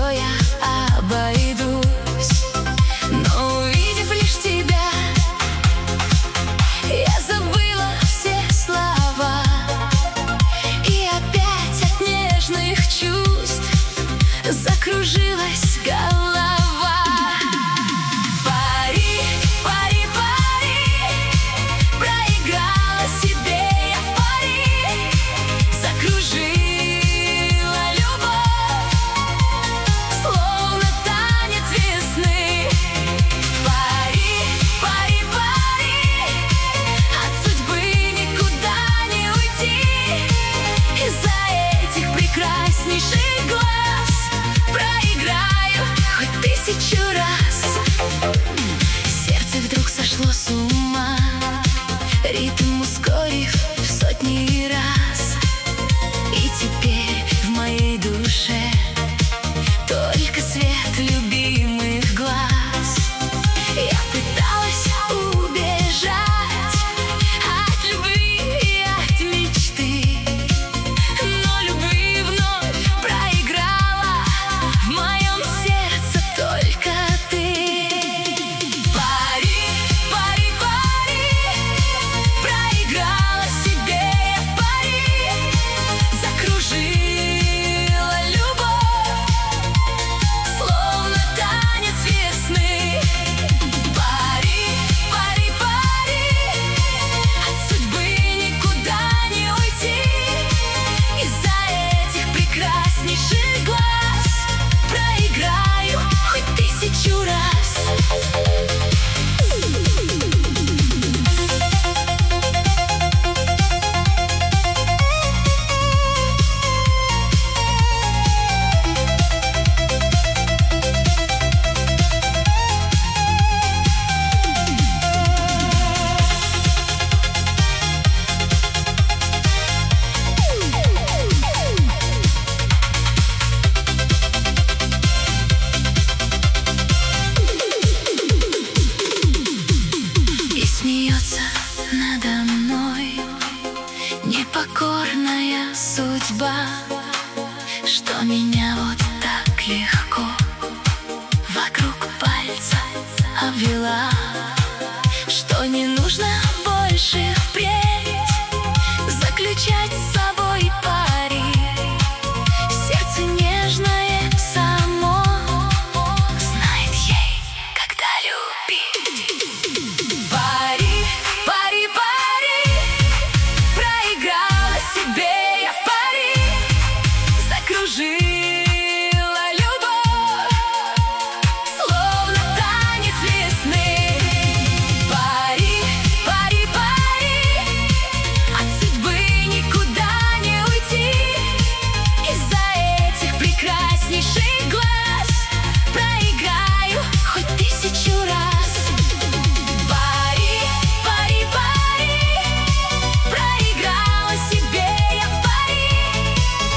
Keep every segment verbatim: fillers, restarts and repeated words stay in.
все я обойдусь. Но увидев лишь тебя, я забыла все слова, и опять от нежных чувств закружилась голова. Пари, пари, пари, проиграла себе я в пари, закружила любовь, словно танец весны. Пари, пари, пари, от судьбы никуда не уйти. Из-за этих прекраснейших глаз проиграю хоть тысячу раз. Сердце вдруг сошло с ума, ритм ускорив в сотни раз. И теперь в моей душе только свет любимых глаз. Я пыталась убежать от любви и от мечты, но любви вновь проиграла в моем сердце только ты. Пари, пари, пари, проиграла себе я в пари, закружила любовь, словно танец весны. Пари, пари, пари, от судьбы никуда не уйти. Из-за этих прекраснейших глаз проиграю хоть тысячу раз. И смеется надо мной непокорная судьба, что меня вот так легко вокруг пальца обвела, что не нужно больше впредь заключать с собой пари. Сердце нежное само знает ей, когда любить. Пари, пари, пари, проиграла себе я в пари, закружила любовь, словно танец весны. Пари, пари, пари, от судьбы никуда не уйти. Из-за этих прекраснейших глаз проиграю хоть тысячу раз. Пари, пари, пари, проиграла себе я в пари,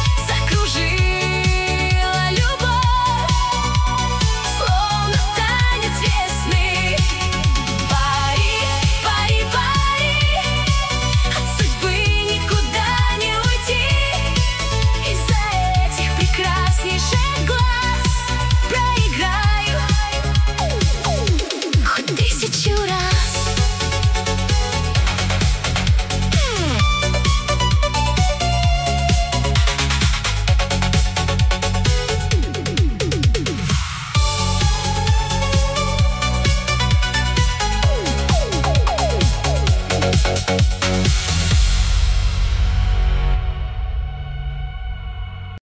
закружила любовь, словно танец весны. Пари, пари, пари, от судьбы никуда не уйти. Из-за этих прекраснейших глаз